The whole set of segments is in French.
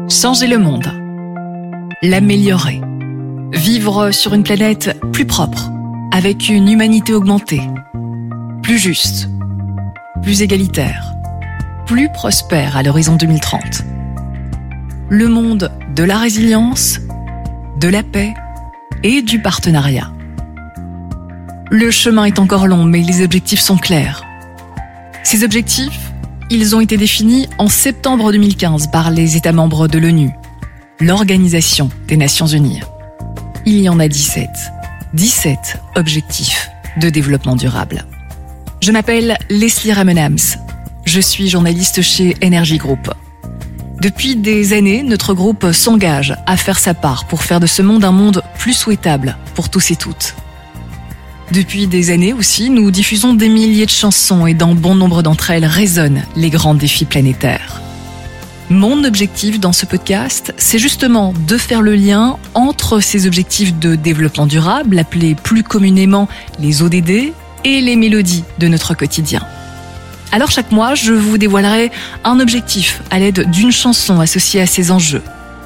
Changer le monde. L'améliorer. Vivre sur une planète plus propre, avec une humanité augmentée, plus juste, plus égalitaire, plus prospère à l'horizon 2030. Le monde de la résilience, de la paix et du partenariat. Le chemin est encore long, mais les objectifs sont clairs. Ces objectifs, ils ont été définis en septembre 2015 par les États membres de l'ONU, l'Organisation des Nations Unies. Il y en a 17. 17 objectifs de développement durable. Je m'appelle Leslie Ramenams. Je suis journaliste chez Energy Group. Depuis des années, notre groupe s'engage à faire sa part pour faire de ce monde un monde plus souhaitable pour tous et toutes. Depuis des années aussi, nous diffusons des milliers de chansons et dans bon nombre d'entre elles résonnent les grands défis planétaires. Mon objectif dans ce podcast, c'est justement de faire le lien entre ces objectifs de développement durable, appelés plus communément les ODD, et les mélodies de notre quotidien. Alors chaque mois, je vous dévoilerai un objectif à l'aide d'une chanson associée à ces enjeux.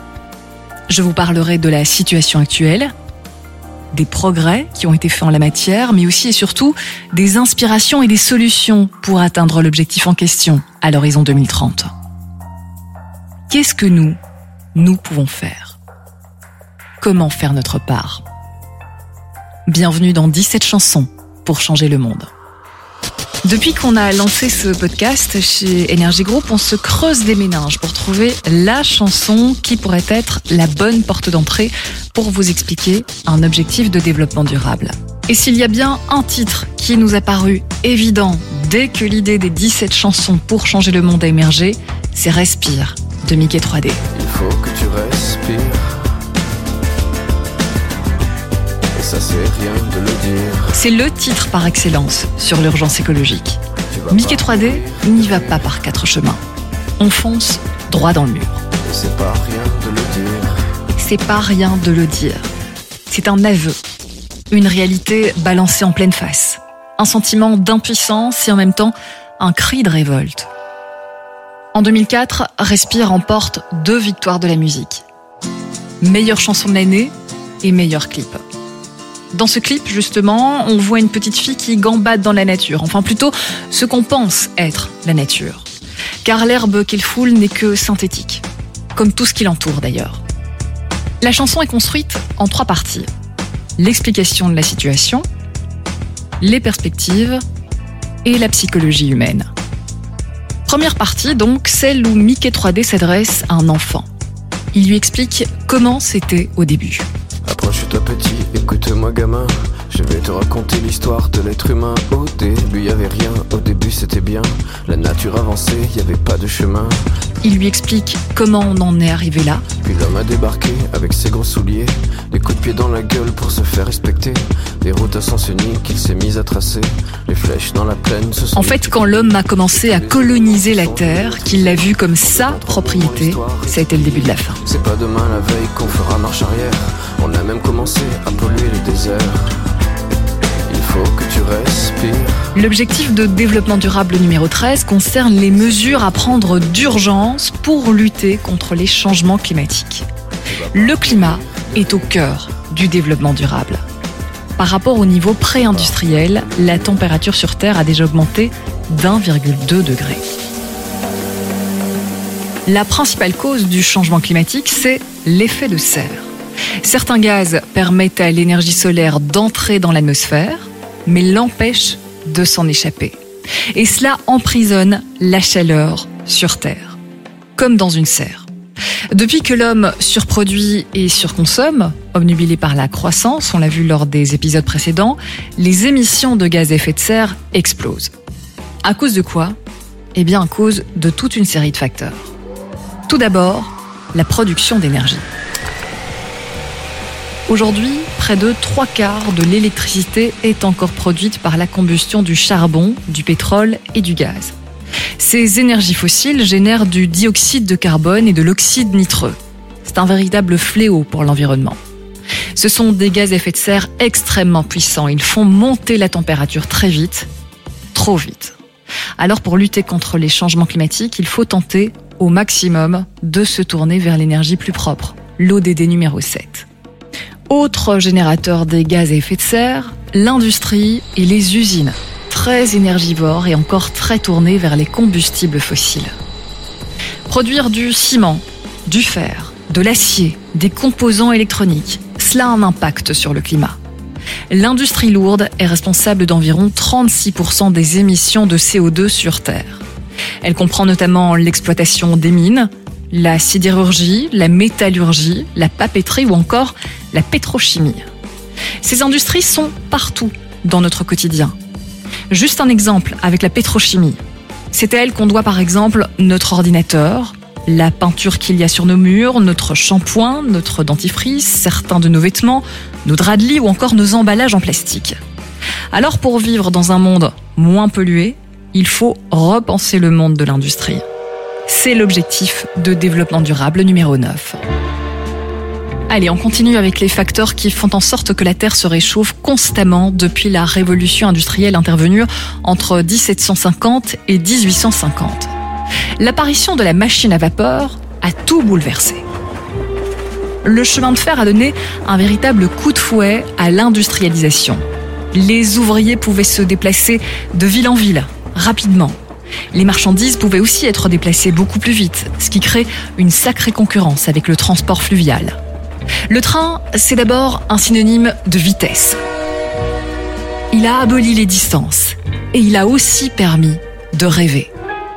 Je vous parlerai de la situation actuelle, des progrès qui ont été faits en la matière, mais aussi et surtout des inspirations et des solutions pour atteindre l'objectif en question à l'horizon 2030. Qu'est-ce que nous pouvons faire? Comment faire notre part? Bienvenue dans 17 chansons pour changer le monde. Depuis qu'on a lancé ce podcast chez Energy Group, on se creuse les méninges pour trouver la chanson qui pourrait être la bonne porte d'entrée pour vous expliquer un objectif de développement durable. Et s'il y a bien un titre qui nous a paru évident dès que l'idée des 17 chansons pour changer le monde a émergé, c'est Respire de Mickey 3D. Il faut que tu respires. Et ça c'est rien de le dire. C'est le titre par excellence sur l'urgence écologique. Mickey 3D n'y va pas par 4 chemins. On fonce droit dans le mur. Et c'est pas rien de le dire. C'est pas rien de le dire. C'est un aveu. Une réalité balancée en pleine face. Un sentiment d'impuissance et en même temps un cri de révolte. En 2004, Respire remporte 2 victoires de la musique. Meilleure chanson de l'année et meilleur clip. Dans ce clip, justement, on voit une petite fille qui gambade dans la nature. Enfin, plutôt, ce qu'on pense être la nature. Car l'herbe qu'elle foule n'est que synthétique. Comme tout ce qui l'entoure, d'ailleurs. La chanson est construite en 3 parties. L'explication de la situation, les perspectives et la psychologie humaine. Première partie, donc, celle où Mickey 3D s'adresse à un enfant. Il lui explique comment c'était au début. Approche-toi petit, écoute-moi gamin. Je vais te raconter l'histoire de l'être humain. Au début y'avait rien, au début c'était bien. La nature avançait, y'avait pas de chemin. Il lui explique comment on en est arrivé là. Puis l'homme a débarqué avec ses gros souliers. Des coups de pied dans la gueule pour se faire respecter. Des routes à sens unique qu'il s'est mis à tracer. Les flèches dans la plaine se sont... En fait, quand l'homme a commencé à coloniser la terre, qu'il l'a vue comme sa propriété, ça a été le début de la fin. C'est pas demain la veille qu'on fera marche arrière. On a même commencé à polluer les déserts. Il faut que tu respires. L'objectif de développement durable numéro 13 concerne les mesures à prendre d'urgence pour lutter contre les changements climatiques. Le climat est au cœur du développement durable. Par rapport au niveau pré-industriel, la température sur Terre a déjà augmenté d'1,2 degré. La principale cause du changement climatique, c'est l'effet de serre. Certains gaz permettent à l'énergie solaire d'entrer dans l'atmosphère, mais l'empêchent de s'en échapper. Et cela emprisonne la chaleur sur Terre, comme dans une serre. Depuis que l'homme surproduit et surconsomme, obnubilé par la croissance, on l'a vu lors des épisodes précédents, les émissions de gaz à effet de serre explosent. À cause de quoi ? Eh bien, à cause de toute une série de facteurs. Tout d'abord, la production d'énergie. Aujourd'hui, près de 3/4 de l'électricité est encore produite par la combustion du charbon, du pétrole et du gaz. Ces énergies fossiles génèrent du dioxyde de carbone et de l'oxyde nitreux. C'est un véritable fléau pour l'environnement. Ce sont des gaz à effet de serre extrêmement puissants. Ils font monter la température très vite, trop vite. Alors pour lutter contre les changements climatiques, il faut tenter au maximum de se tourner vers l'énergie plus propre, l'ODD numéro 7. Autre générateur des gaz à effet de serre, l'industrie et les usines, très énergivores et encore très tournées vers les combustibles fossiles. Produire du ciment, du fer, de l'acier, des composants électroniques, cela a un impact sur le climat. L'industrie lourde est responsable d'environ 36% des émissions de CO2 sur Terre. Elle comprend notamment l'exploitation des mines, la sidérurgie, la métallurgie, la papeterie ou encore la pétrochimie. Ces industries sont partout dans notre quotidien. Juste un exemple avec la pétrochimie. C'est à elle qu'on doit par exemple notre ordinateur, la peinture qu'il y a sur nos murs, notre shampoing, notre dentifrice, certains de nos vêtements, nos draps de lit ou encore nos emballages en plastique. Alors pour vivre dans un monde moins pollué, il faut repenser le monde de l'industrie. C'est l'objectif de développement durable numéro 9. Allez, on continue avec les facteurs qui font en sorte que la Terre se réchauffe constamment depuis la révolution industrielle intervenue entre 1750 et 1850. L'apparition de la machine à vapeur a tout bouleversé. Le chemin de fer a donné un véritable coup de fouet à l'industrialisation. Les ouvriers pouvaient se déplacer de ville en ville, rapidement. Les marchandises pouvaient aussi être déplacées beaucoup plus vite, ce qui crée une sacrée concurrence avec le transport fluvial. Le train, c'est d'abord un synonyme de vitesse. Il a aboli les distances et il a aussi permis de rêver.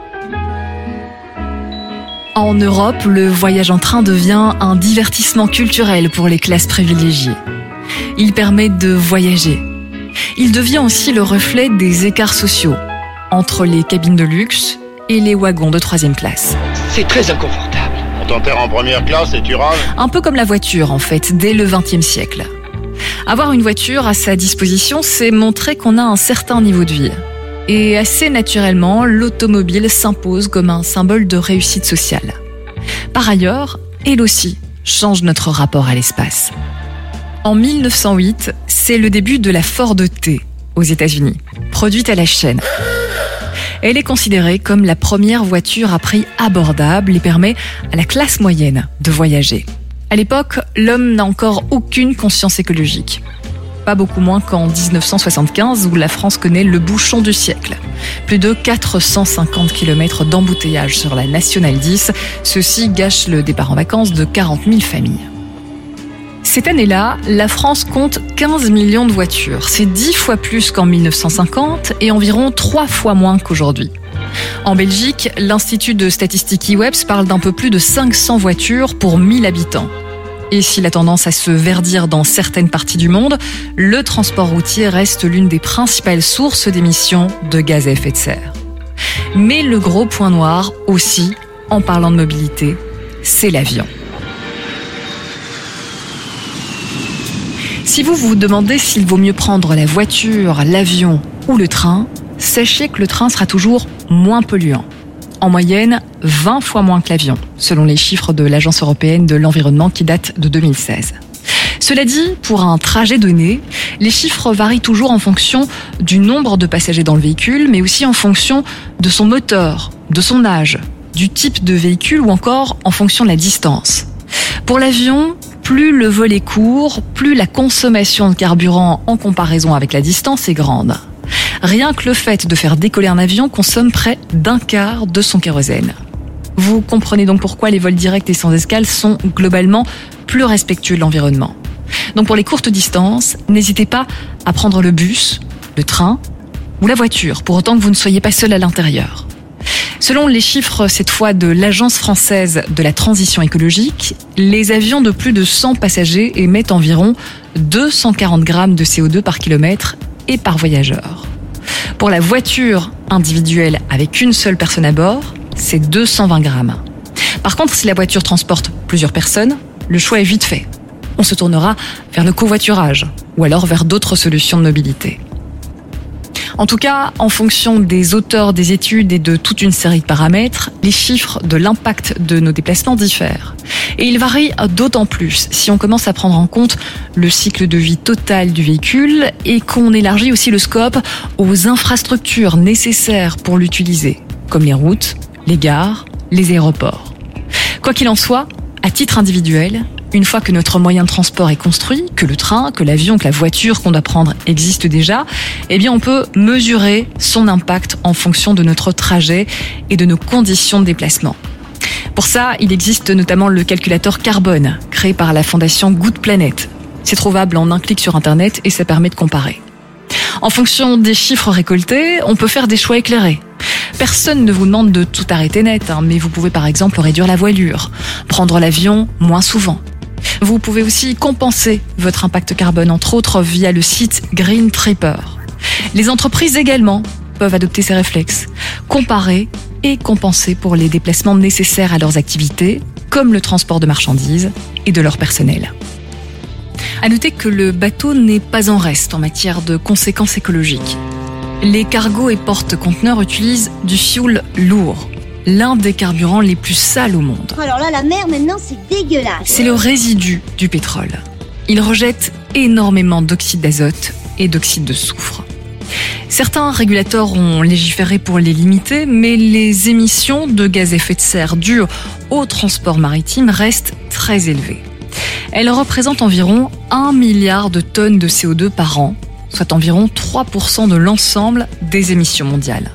En Europe, le voyage en train devient un divertissement culturel pour les classes privilégiées. Il permet de voyager. Il devient aussi le reflet des écarts sociaux entre les cabines de luxe et les wagons de 3e classe. C'est très inconfortable. On t'enterre en première classe et tu raves ? Un peu comme la voiture, en fait, dès le XXe siècle. Avoir une voiture à sa disposition, c'est montrer qu'on a un certain niveau de vie. Et assez naturellement, l'automobile s'impose comme un symbole de réussite sociale. Par ailleurs, elle aussi change notre rapport à l'espace. En 1908, c'est le début de la Ford T aux États-Unis, produite à la chaîne. Elle est considérée comme la première voiture à prix abordable et permet à la classe moyenne de voyager. À l'époque, l'homme n'a encore aucune conscience écologique. Pas beaucoup moins qu'en 1975 où la France connaît le bouchon du siècle. Plus de 450 km d'embouteillage sur la Nationale 10. Ceci gâche le départ en vacances de 40 000 familles. Cette année-là, la France compte 15 millions de voitures. C'est 10 fois plus qu'en 1950 et environ 3 fois moins qu'aujourd'hui. En Belgique, l'Institut de statistique IWEBS parle d'un peu plus de 500 voitures pour 1000 habitants. Et s'il a tendance à se verdir dans certaines parties du monde, le transport routier reste l'une des principales sources d'émissions de gaz à effet de serre. Mais le gros point noir aussi, en parlant de mobilité, c'est l'avion. Si vous vous demandez s'il vaut mieux prendre la voiture, l'avion ou le train, sachez que le train sera toujours moins polluant. En moyenne, 20 fois moins que l'avion, selon les chiffres de l'Agence européenne de l'environnement qui datent de 2016. Cela dit, pour un trajet donné, les chiffres varient toujours en fonction du nombre de passagers dans le véhicule, mais aussi en fonction de son moteur, de son âge, du type de véhicule ou encore en fonction de la distance. Pour l'avion, plus le vol est court, plus la consommation de carburant en comparaison avec la distance est grande. Rien que le fait de faire décoller un avion consomme près d'un quart de son kérosène. Vous comprenez donc pourquoi les vols directs et sans escale sont globalement plus respectueux de l'environnement. Donc pour les courtes distances, n'hésitez pas à prendre le bus, le train ou la voiture, pour autant que vous ne soyez pas seul à l'intérieur. Selon les chiffres, cette fois de l'Agence française de la transition écologique, les avions de plus de 100 passagers émettent environ 240 grammes de CO2 par kilomètre et par voyageur. Pour la voiture individuelle avec une seule personne à bord, c'est 220 grammes. Par contre, si la voiture transporte plusieurs personnes, le choix est vite fait. On se tournera vers le covoiturage ou alors vers d'autres solutions de mobilité. En tout cas, en fonction des auteurs des études et de toute une série de paramètres, les chiffres de l'impact de nos déplacements diffèrent. Et ils varient d'autant plus si on commence à prendre en compte le cycle de vie total du véhicule et qu'on élargit aussi le scope aux infrastructures nécessaires pour l'utiliser, comme les routes, les gares, les aéroports. Quoi qu'il en soit, à titre individuel, une fois que notre moyen de transport est construit, que le train, que l'avion, que la voiture qu'on doit prendre existe déjà, eh bien on peut mesurer son impact en fonction de notre trajet et de nos conditions de déplacement. Pour ça, il existe notamment le calculateur carbone, créé par la fondation Good Planet. C'est trouvable en un clic sur Internet et ça permet de comparer. En fonction des chiffres récoltés, on peut faire des choix éclairés. Personne ne vous demande de tout arrêter net, mais vous pouvez par exemple réduire la voilure, prendre l'avion moins souvent. Vous pouvez aussi compenser votre impact carbone, entre autres via le site Green Tripper. Les entreprises également peuvent adopter ces réflexes, comparer et compenser pour les déplacements nécessaires à leurs activités, comme le transport de marchandises et de leur personnel. À noter que le bateau n'est pas en reste en matière de conséquences écologiques. Les cargos et porte-conteneurs utilisent du fioul lourd, l'un des carburants les plus sales au monde. Alors là, la mer, maintenant, c'est dégueulasse. C'est le résidu du pétrole. Il rejette énormément d'oxyde d'azote et d'oxyde de soufre. Certains régulateurs ont légiféré pour les limiter, mais les émissions de gaz à effet de serre dues au transport maritime restent très élevées. Elles représentent environ 1 milliard de tonnes de CO2 par an, soit environ 3% de l'ensemble des émissions mondiales.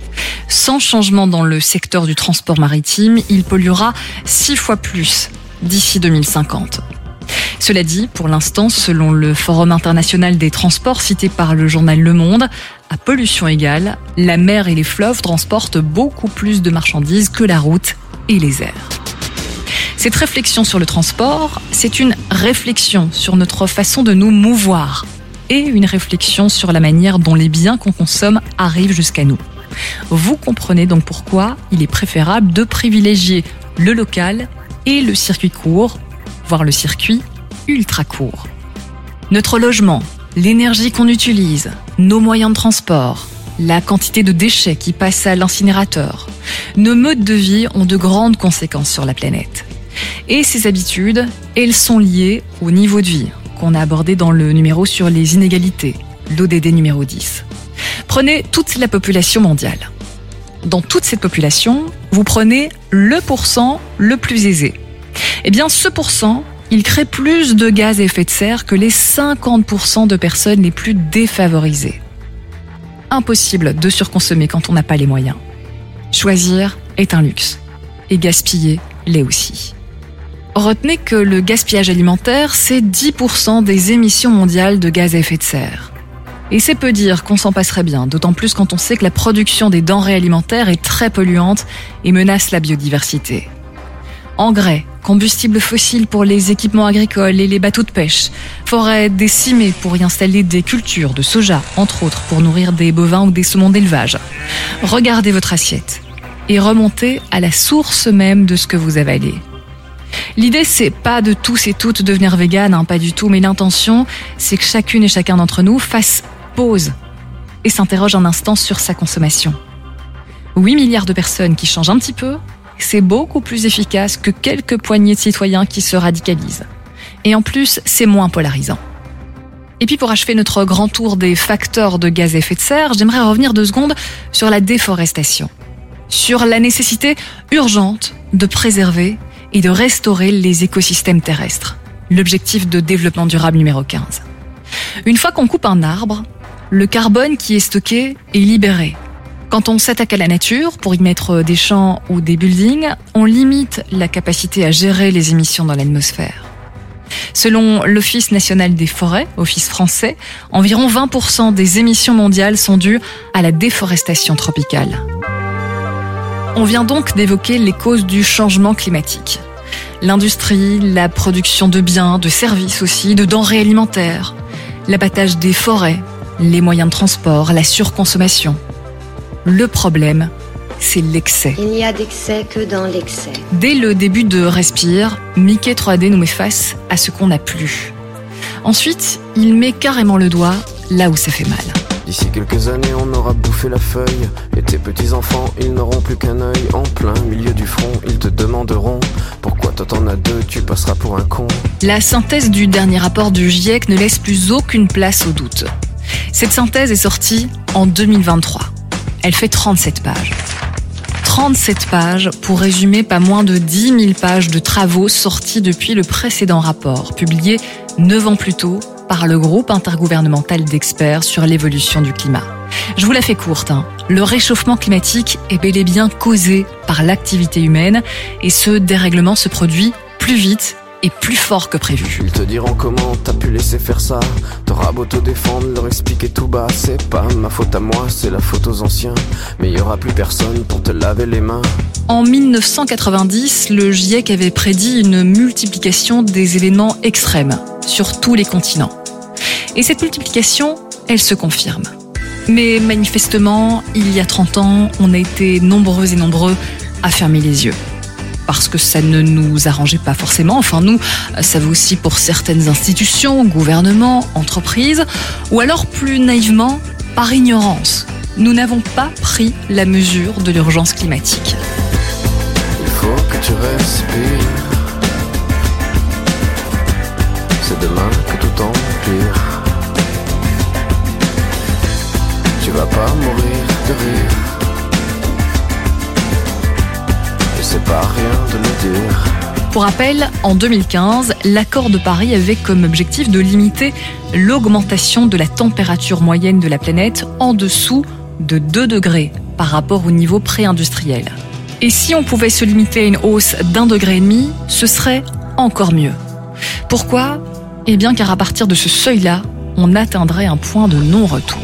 Sans changement dans le secteur du transport maritime, il polluera 6 fois plus d'ici 2050. Cela dit, pour l'instant, selon le Forum international des transports cité par le journal Le Monde, à pollution égale, la mer et les fleuves transportent beaucoup plus de marchandises que la route et les airs. Cette réflexion sur le transport, c'est une réflexion sur notre façon de nous mouvoir et une réflexion sur la manière dont les biens qu'on consomme arrivent jusqu'à nous. Vous comprenez donc pourquoi il est préférable de privilégier le local et le circuit court, voire le circuit ultra court. Notre logement, l'énergie qu'on utilise, nos moyens de transport, la quantité de déchets qui passent à l'incinérateur, nos modes de vie ont de grandes conséquences sur la planète. Et ces habitudes, elles sont liées au niveau de vie qu'on a abordé dans le numéro sur les inégalités, l'ODD numéro 10. Prenez toute la population mondiale. Dans toute cette population, vous prenez le pourcent le plus aisé. Eh bien, ce pourcent, il crée plus de gaz à effet de serre que les 50% de personnes les plus défavorisées. Impossible de surconsommer quand on n'a pas les moyens. Choisir est un luxe. Et gaspiller l'est aussi. Retenez que le gaspillage alimentaire, c'est 10% des émissions mondiales de gaz à effet de serre. Et c'est peu dire qu'on s'en passerait bien, d'autant plus quand on sait que la production des denrées alimentaires est très polluante et menace la biodiversité. Engrais, combustibles fossiles pour les équipements agricoles et les bateaux de pêche, forêts décimées pour y installer des cultures de soja, entre autres, pour nourrir des bovins ou des saumons d'élevage. Regardez votre assiette et remontez à la source même de ce que vous avalez. L'idée, c'est pas de tous et toutes devenir véganes, pas du tout, mais l'intention, c'est que chacune et chacun d'entre nous fasse pause et s'interroge un instant sur sa consommation. 8 milliards de personnes qui changent un petit peu, c'est beaucoup plus efficace que quelques poignées de citoyens qui se radicalisent. Et en plus, c'est moins polarisant. Et puis pour achever notre grand tour des facteurs de gaz à effet de serre, j'aimerais revenir 2 secondes sur la déforestation. Sur la nécessité urgente de préserver et de restaurer les écosystèmes terrestres. L'objectif de développement durable numéro 15. Une fois qu'on coupe un arbre, le carbone qui est stocké est libéré. Quand on s'attaque à la nature pour y mettre des champs ou des buildings, on limite la capacité à gérer les émissions dans l'atmosphère. Selon l'Office national des forêts, Office français, environ 20% des émissions mondiales sont dues à la déforestation tropicale. On vient donc d'évoquer les causes du changement climatique. L'industrie, la production de biens, de services aussi, de denrées alimentaires, l'abattage des forêts, les moyens de transport, la surconsommation. Le problème, c'est l'excès. Il n'y a d'excès que dans l'excès. Dès le début de Respire, Mickey 3D nous met face à ce qu'on n'a plus. Ensuite, il met carrément le doigt là où ça fait mal. D'ici quelques années, on aura bouffé la feuille. Et tes petits-enfants, ils n'auront plus qu'un œil. En plein milieu du front, ils te demanderont pourquoi toi t'en as 2, tu passeras pour un con. La synthèse du dernier rapport du GIEC ne laisse plus aucune place au doute. Cette synthèse est sortie en 2023. Elle fait 37 pages. 37 pages pour résumer pas moins de 10 000 pages de travaux sortis depuis le précédent rapport, publié 9 ans plus tôt par le groupe intergouvernemental d'experts sur l'évolution du climat. Je vous la fais courte, Le réchauffement climatique est bel et bien causé par l'activité humaine et ce dérèglement se produit plus vite et plus fort que prévu. Ils te diront comment t'as pu laisser faire ça. T'auras beau te défendre, leur expliquer tout bas. C'est pas ma faute à moi, c'est la faute aux anciens. Mais il y aura plus personne pour te laver les mains. En 1990, le GIEC avait prédit une multiplication des événements extrêmes sur tous les continents. Et cette multiplication, elle se confirme. Mais manifestement, il y a 30 ans, on a été nombreux et nombreux à fermer les yeux. Parce que ça ne nous arrangeait pas forcément. Enfin, nous, ça vaut aussi pour certaines institutions, gouvernements, entreprises, ou alors plus naïvement, par ignorance. Nous n'avons pas pris la mesure de l'urgence climatique. Il faut que tu respires. C'est demain que tout empire. Tu vas pas mourir de rire. C'est pas rien de le dire. Pour rappel, en 2015, l'accord de Paris avait comme objectif de limiter l'augmentation de la température moyenne de la planète en dessous de 2 degrés par rapport au niveau pré-industriel. Et si on pouvait se limiter à une hausse d'1,5 degré, ce serait encore mieux. Pourquoi ? Eh bien car à partir de ce seuil-là, on atteindrait un point de non-retour.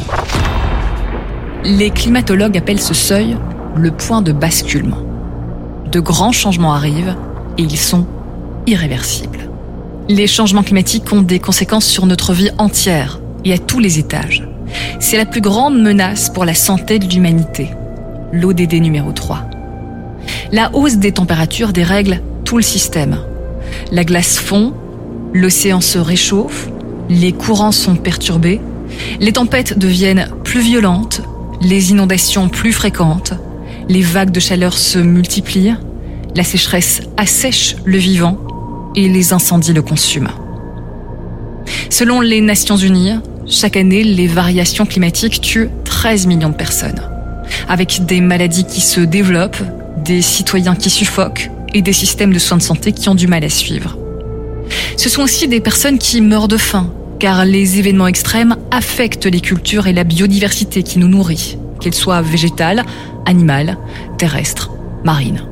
Les climatologues appellent ce seuil le point de basculement. De grands changements arrivent et ils sont irréversibles. Les changements climatiques ont des conséquences sur notre vie entière et à tous les étages. C'est la plus grande menace pour la santé de l'humanité. L'ODD numéro 3. La hausse des températures dérègle tout le système. La glace fond, l'océan se réchauffe, les courants sont perturbés, les tempêtes deviennent plus violentes, les inondations plus fréquentes, les vagues de chaleur se multiplient, la sécheresse assèche le vivant et les incendies le consument. Selon les Nations Unies, chaque année, les variations climatiques tuent 13 millions de personnes, avec des maladies qui se développent, des citoyens qui suffoquent et des systèmes de soins de santé qui ont du mal à suivre. Ce sont aussi des personnes qui meurent de faim, car les événements extrêmes affectent les cultures et la biodiversité qui nous nourrit, qu'elles soient végétales, animales, terrestres, marines.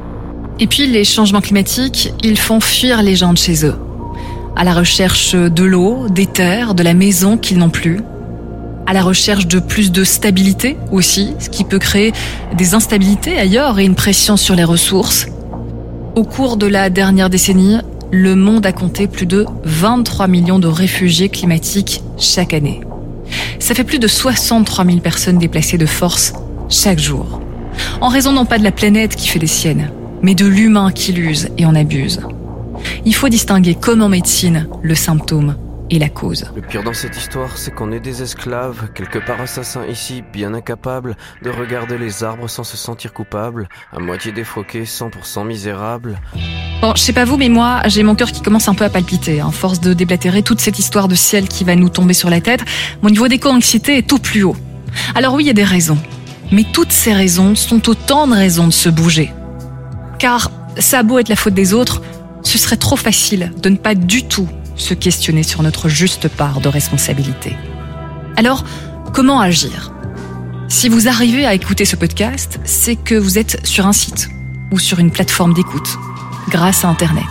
Et puis les changements climatiques, ils font fuir les gens de chez eux, à la recherche de l'eau, des terres, de la maison qu'ils n'ont plus, à la recherche de plus de stabilité aussi, ce qui peut créer des instabilités ailleurs et une pression sur les ressources. Au cours de la dernière décennie, le monde a compté plus de 23 millions de réfugiés climatiques chaque année. Ça fait plus de 63 000 personnes déplacées de force chaque jour. En raison non pas de la planète qui fait des siennes, mais de l'humain qui l'use et en abuse. Il faut distinguer comme en médecine le symptôme et la cause. Le pire dans cette histoire, c'est qu'on est des esclaves, quelque part assassins ici, bien incapables de regarder les arbres sans se sentir coupables, à moitié défroqués, 100% misérables. Bon, je sais pas vous, mais moi, j'ai mon cœur qui commence un peu à palpiter. Force de déblatérer toute cette histoire de ciel qui va nous tomber sur la tête, mon niveau d'éco-anxiété est au plus haut. Alors oui, il y a des raisons. Mais toutes ces raisons sont autant de raisons de se bouger. Car ça a beau être la faute des autres, ce serait trop facile de ne pas du tout se questionner sur notre juste part de responsabilité. Alors, comment agir ? Si vous arrivez à écouter ce podcast, c'est que vous êtes sur un site ou sur une plateforme d'écoute, grâce à Internet.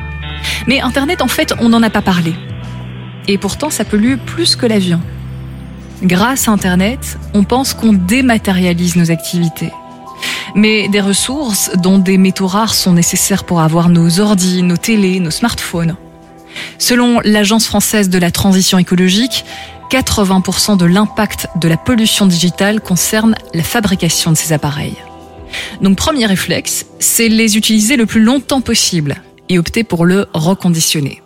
Mais Internet, en fait, on n'en a pas parlé. Et pourtant, ça pollue plus que l'avion. Grâce à Internet, on pense qu'on dématérialise nos activités. Mais des ressources, dont des métaux rares, sont nécessaires pour avoir nos ordis, nos télés, nos smartphones. Selon l'Agence française de la transition écologique, 80% de l'impact de la pollution digitale concerne la fabrication de ces appareils. Donc premier réflexe, c'est les utiliser le plus longtemps possible et opter pour le reconditionner.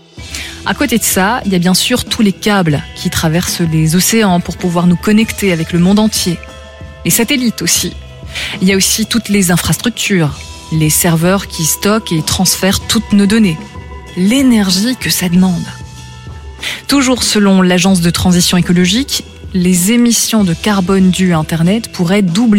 À côté de ça, il y a bien sûr tous les câbles qui traversent les océans pour pouvoir nous connecter avec le monde entier. Les satellites aussi. Il y a aussi toutes les infrastructures, les serveurs qui stockent et transfèrent toutes nos données. L'énergie que ça demande. Toujours selon l'Agence de transition écologique, les émissions de carbone dues à Internet pourraient doubler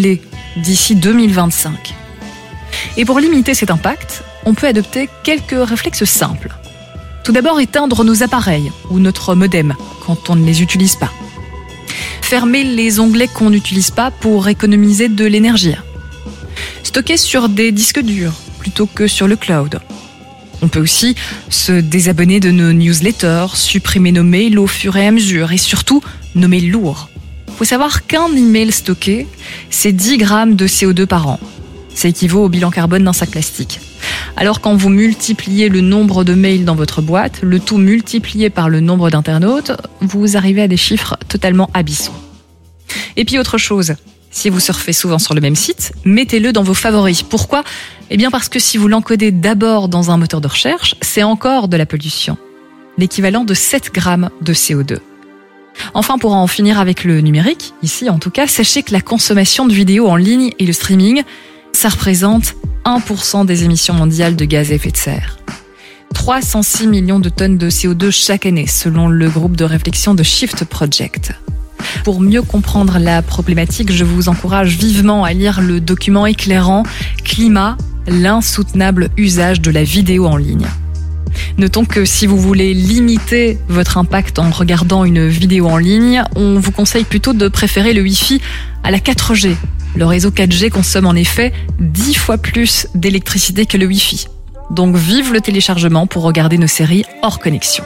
d'ici 2025. Et pour limiter cet impact, on peut adopter quelques réflexes simples. Tout d'abord, éteindre nos appareils ou notre modem quand on ne les utilise pas. Fermer les onglets qu'on n'utilise pas pour économiser de l'énergie. Stocker sur des disques durs plutôt que sur le cloud. On peut aussi se désabonner de nos newsletters, supprimer nos mails au fur et à mesure et surtout nos mails lourds. Il faut savoir qu'un email stocké, c'est 10 grammes de CO2 par an. Ça équivaut au bilan carbone d'un sac plastique. Alors quand vous multipliez le nombre de mails dans votre boîte, le tout multiplié par le nombre d'internautes, vous arrivez à des chiffres totalement abyssaux. Et puis autre chose, si vous surfez souvent sur le même site, mettez-le dans vos favoris. Pourquoi ? Eh bien parce que si vous l'encodez d'abord dans un moteur de recherche, c'est encore de la pollution. L'équivalent de 7 grammes de CO2. Enfin, pour en finir avec le numérique, ici en tout cas, sachez que la consommation de vidéos en ligne et le streaming, ça représente 1% des émissions mondiales de gaz à effet de serre. 306 millions de tonnes de CO2 chaque année, selon le groupe de réflexion de Shift Project. Pour mieux comprendre la problématique, je vous encourage vivement à lire le document éclairant « Climat, l'insoutenable usage de la vidéo en ligne ». Notons que si vous voulez limiter votre impact en regardant une vidéo en ligne, on vous conseille plutôt de préférer le Wi-Fi à la 4G. Le réseau 4G consomme en effet 10 fois plus d'électricité que le Wi-Fi. Donc vive le téléchargement pour regarder nos séries hors connexion.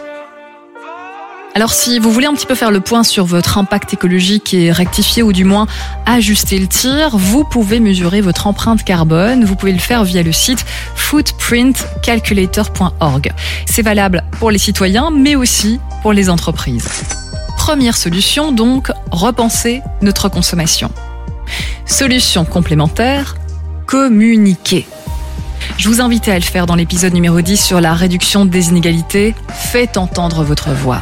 Alors si vous voulez un petit peu faire le point sur votre impact écologique et rectifier ou du moins ajuster le tir, vous pouvez mesurer votre empreinte carbone. Vous pouvez le faire via le site footprintcalculator.org. C'est valable pour les citoyens mais aussi pour les entreprises. Première solution donc, repenser notre consommation. Solution complémentaire, communiquer. Je vous invite à le faire dans l'épisode numéro 10 sur la réduction des inégalités. Faites entendre votre voix.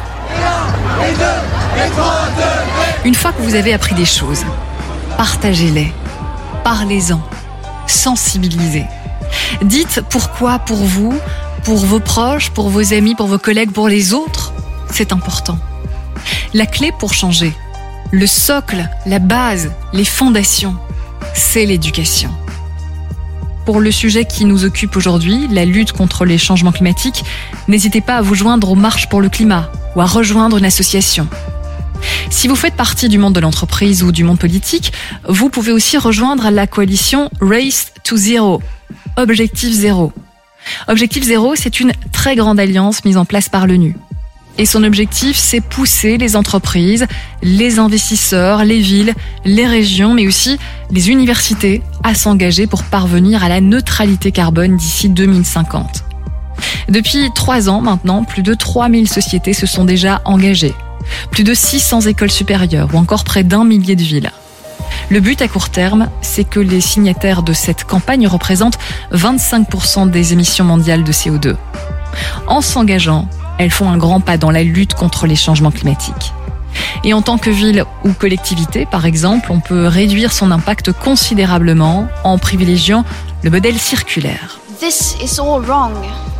Une fois que vous avez appris des choses, partagez-les, parlez-en, sensibilisez. Dites pourquoi pour vous, pour vos proches, pour vos amis, pour vos collègues, pour les autres, c'est important. La clé pour changer, le socle, la base, les fondations, c'est l'éducation. Pour le sujet qui nous occupe aujourd'hui, la lutte contre les changements climatiques, n'hésitez pas à vous joindre aux marches pour le climat ou à rejoindre une association. Si vous faites partie du monde de l'entreprise ou du monde politique, vous pouvez aussi rejoindre la coalition Race to Zero, Objectif Zéro. Objectif Zéro, c'est une très grande alliance mise en place par l'ONU. Et son objectif, c'est pousser les entreprises, les investisseurs, les villes, les régions, mais aussi les universités à s'engager pour parvenir à la neutralité carbone d'ici 2050. Depuis 3 ans maintenant, plus de 3000 sociétés se sont déjà engagées. Plus de 600 écoles supérieures ou encore près d'1 millier de villes. Le but à court terme, c'est que les signataires de cette campagne représentent 25% des émissions mondiales de CO2. En s'engageant, elles font un grand pas dans la lutte contre les changements climatiques. Et en tant que ville ou collectivité, par exemple, on peut réduire son impact considérablement en privilégiant le modèle circulaire. This is all wrong.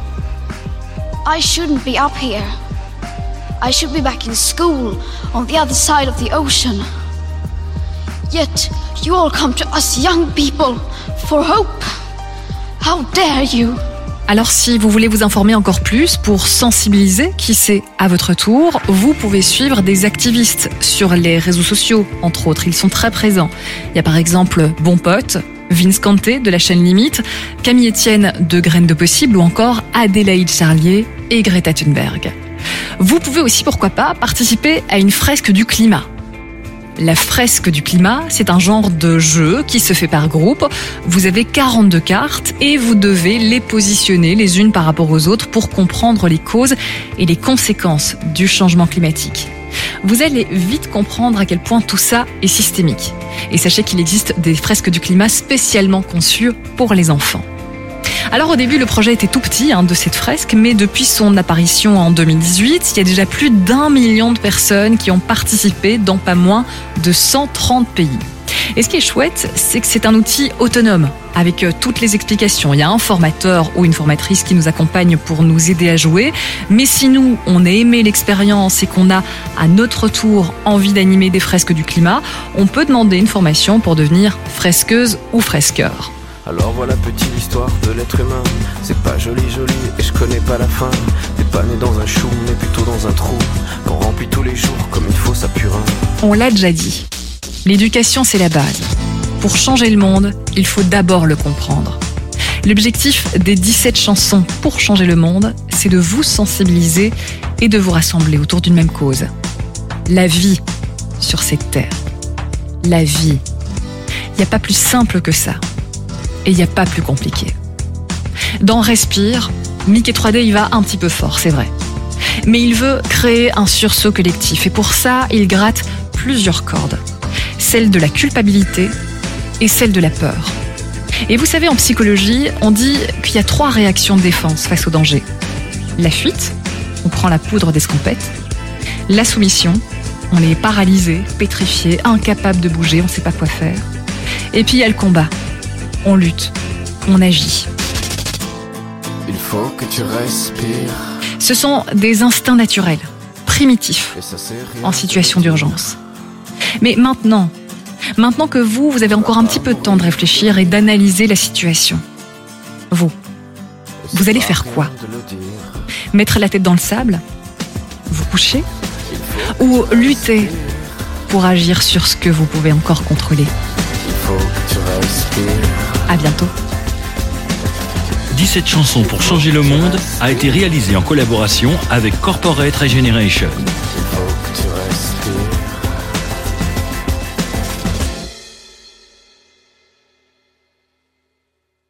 I shouldn't be up here. I should be back in school on the other side of the ocean. Yet you all come to us young people for hope. How dare you? Alors si vous voulez vous informer encore plus pour sensibiliser qui c'est à votre tour, vous pouvez suivre des activistes sur les réseaux sociaux, entre autres. Ils sont très présents. Il y a par exemple Bon Pote, Vince Kanté de la chaîne Limite, Camille Etienne de Graines de Possible ou encore Adélaïde Charlier et Greta Thunberg. Vous pouvez aussi, pourquoi pas, participer à une fresque du climat. La fresque du climat, c'est un genre de jeu qui se fait par groupe. Vous avez 42 cartes et vous devez les positionner les unes par rapport aux autres pour comprendre les causes et les conséquences du changement climatique. Vous allez vite comprendre à quel point tout ça est systémique. Et sachez qu'il existe des fresques du climat spécialement conçues pour les enfants. Alors au début, le projet était tout petit de cette fresque, mais depuis son apparition en 2018, il y a déjà plus d'1 million de personnes qui ont participé dans pas moins de 130 pays. Et ce qui est chouette, c'est que c'est un outil autonome, avec toutes les explications. Il y a un formateur ou une formatrice qui nous accompagne pour nous aider à jouer. Mais si nous, on a aimé l'expérience et qu'on a, à notre tour, envie d'animer des fresques du climat, on peut demander une formation pour devenir fresqueuse ou fresqueur. Alors voilà petite histoire de l'être humain. C'est pas joli et je connais pas la fin. T'es pas né dans un chou mais plutôt dans un trou qu'on remplit tous les jours comme il faut sa purin. On l'a déjà dit, l'éducation c'est la base. Pour changer le monde, il faut d'abord le comprendre. L'objectif des 17 chansons pour changer le monde, c'est de vous sensibiliser et de vous rassembler autour d'une même cause. La vie sur cette terre. La vie. Il n'y a pas plus simple que ça. Et il n'y a pas plus compliqué. Dans Respire, Mickey 3D il va un petit peu fort, c'est vrai. Mais il veut créer un sursaut collectif. Et pour ça, il gratte plusieurs cordes. Celle de la culpabilité et celle de la peur. Et vous savez, en psychologie, on dit qu'il y a 3 réactions de défense face au danger. La fuite, on prend la poudre d'escampette. La soumission, on est paralysé, pétrifié, incapable de bouger, on ne sait pas quoi faire. Et puis il y a le combat. On lutte, on agit. Il faut que tu respires. Ce sont des instincts naturels, primitifs, en situation d'urgence. Mais maintenant que vous avez encore un petit peu de temps de réfléchir et d'analyser la situation, vous allez faire quoi? Mettre la tête dans le sable? Vous coucher? Ou lutter pour agir sur ce que vous pouvez encore contrôler? Il faut que tu respires. À bientôt. 17 chansons pour changer le monde a été réalisé en collaboration avec Corporate Regeneration.